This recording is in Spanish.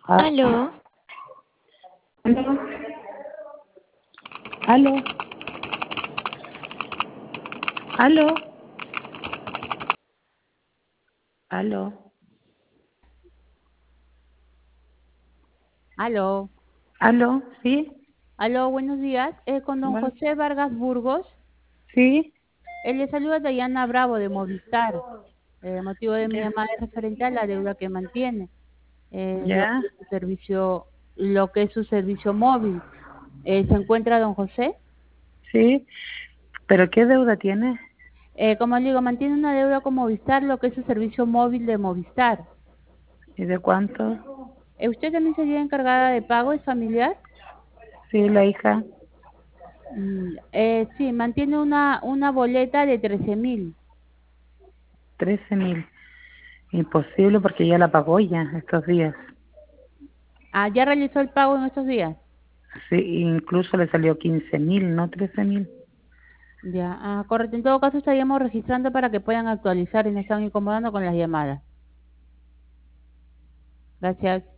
Ah, Aló, aló, aló, aló, aló, Aló, aló, ¿sí? aló, buenos días. Con don Bueno, José Vargas Burgos. sí, Él le saluda Dayana Bravo de Movistar. El motivo de mi ya, llamada es referente a la deuda que mantiene. Lo ya, que es su servicio móvil. ¿Se encuentra don José? sí, pero ¿qué deuda tiene? Como le digo, mantiene una deuda con Movistar, lo que es su servicio móvil de Movistar. ¿Y de cuánto? ¿Usted también sería encargada de pago? ¿Es familiar? Sí, la hija, Sí, mantiene una boleta de 13.000. 13.000. Imposible porque ya la pagó ya estos días. Ah, ¿ya realizó el pago en estos días? Sí, incluso le salió 15.000, no 13.000. Ya, correcto. En todo caso estaríamos registrando para que puedan actualizar y no están incomodando con las llamadas. Gracias.